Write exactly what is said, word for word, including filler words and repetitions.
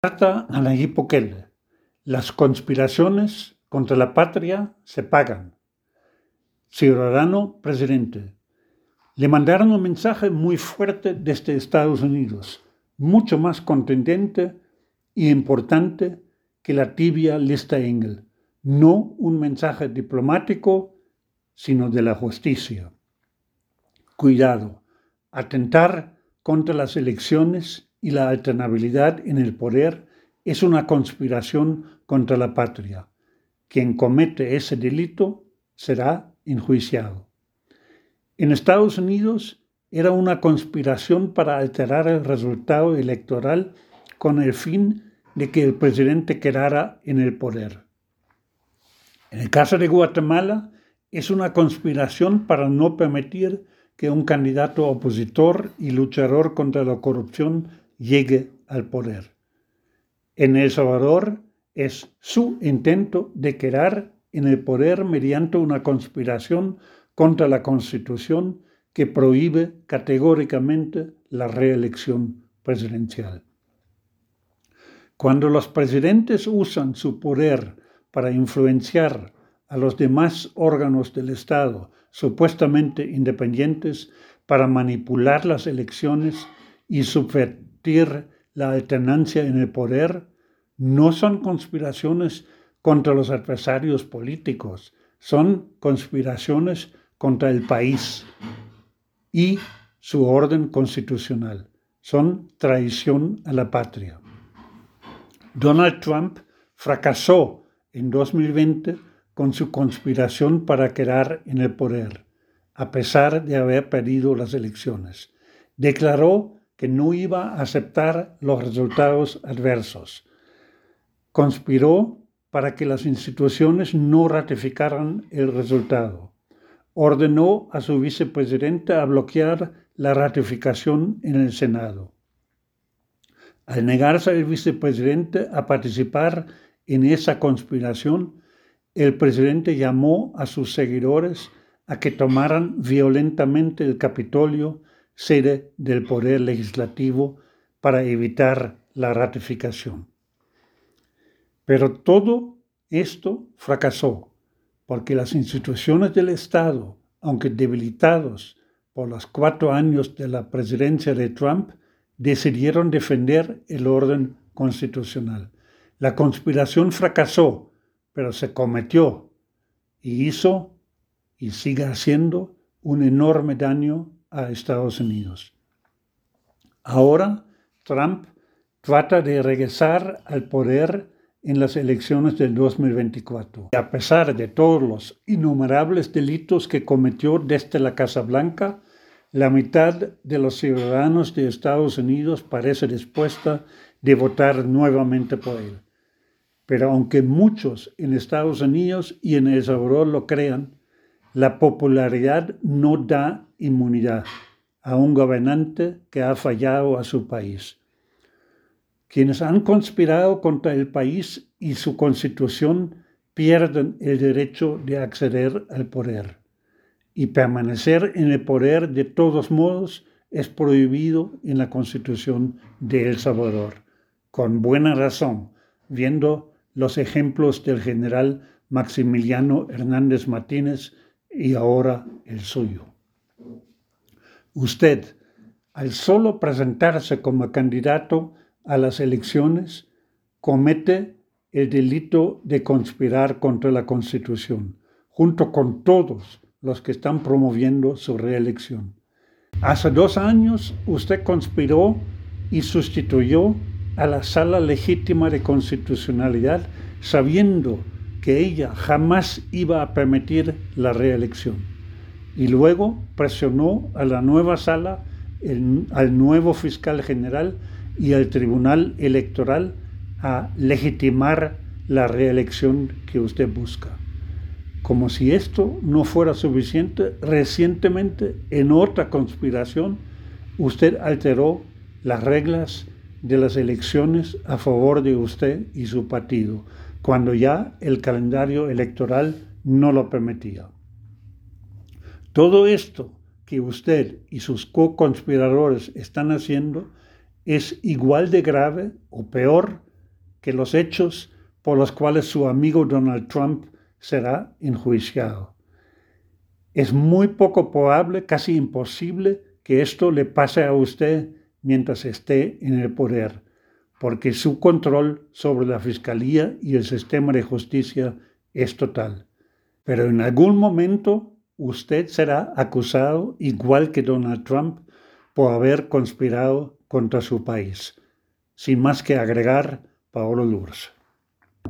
Carta a Nayib Bukele. Las conspiraciones contra la patria se pagan. Ciudadano presidente. Le mandaron un mensaje muy fuerte desde Estados Unidos, mucho más contundente y importante que la tibia lista Engel. No un mensaje diplomático, sino de la justicia. Cuidado, atentar contra las elecciones y la alternabilidad en el poder es una conspiración contra la patria. Quien comete ese delito será enjuiciado. En Estados Unidos era una conspiración para alterar el resultado electoral con el fin de que el presidente quedara en el poder. En el caso de Guatemala, es una conspiración para no permitir que un candidato opositor y luchador contra la corrupción llegue al poder. En El Salvador es su intento de quedar en el poder mediante una conspiración contra la Constitución que prohíbe categóricamente la reelección presidencial. Cuando los presidentes usan su poder para influenciar a los demás órganos del Estado supuestamente independientes para manipular las elecciones y subvertir la alternancia en el poder, no son conspiraciones contra los adversarios políticos, son conspiraciones contra el país y su orden constitucional, son traición a la patria. Donald Trump fracasó en dos mil veinte con su conspiración para quedar en el poder, a pesar de haber perdido las elecciones. Declaró que no iba a aceptar los resultados adversos. Conspiró para que las instituciones no ratificaran el resultado. Ordenó a su vicepresidente a bloquear la ratificación en el Senado. Al negarse el vicepresidente a participar en esa conspiración, el presidente llamó a sus seguidores a que tomaran violentamente el Capitolio, sede del Poder Legislativo, para evitar la ratificación. Pero todo esto fracasó, porque las instituciones del Estado, aunque debilitados por los cuatro años de la presidencia de Trump, decidieron defender el orden constitucional. La conspiración fracasó, pero se cometió y hizo y sigue haciendo un enorme daño a Estados Unidos. Ahora Trump trata de regresar al poder en las elecciones del dos mil veinticuatro. Y a pesar de todos los innumerables delitos que cometió desde la Casa Blanca, la mitad de los ciudadanos de Estados Unidos parece dispuesta de votar nuevamente por él. Pero aunque muchos en Estados Unidos y en El Salvador lo crean, la popularidad no da inmunidad a un gobernante que ha fallado a su país. Quienes han conspirado contra el país y su constitución pierden el derecho de acceder al poder. Y permanecer en el poder de todos modos es prohibido en la Constitución de El Salvador, con buena razón, viendo los ejemplos del general Maximiliano Hernández Martínez y ahora el suyo. Usted, al solo presentarse como candidato a las elecciones, comete el delito de conspirar contra la Constitución, junto con todos los que están promoviendo su reelección. Hace dos años usted conspiró y sustituyó a la Sala Legítima de Constitucionalidad, sabiendo que ella jamás iba a permitir la reelección. Y luego presionó a la nueva sala, el, al nuevo fiscal general y al Tribunal Electoral a legitimar la reelección que usted busca. Como si esto no fuera suficiente, recientemente, en otra conspiración, usted alteró las reglas de las elecciones a favor de usted y su partido, cuando ya el calendario electoral no lo permitía. Todo esto que usted y sus co-conspiradores están haciendo es igual de grave o peor que los hechos por los cuales su amigo Donald Trump será enjuiciado. Es muy poco probable, casi imposible, que esto le pase a usted mientras esté en el poder, porque su control sobre la Fiscalía y el sistema de justicia es total. Pero en algún momento usted será acusado, igual que Donald Trump, por haber conspirado contra su país. Sin más que agregar, Paolo Lourdes.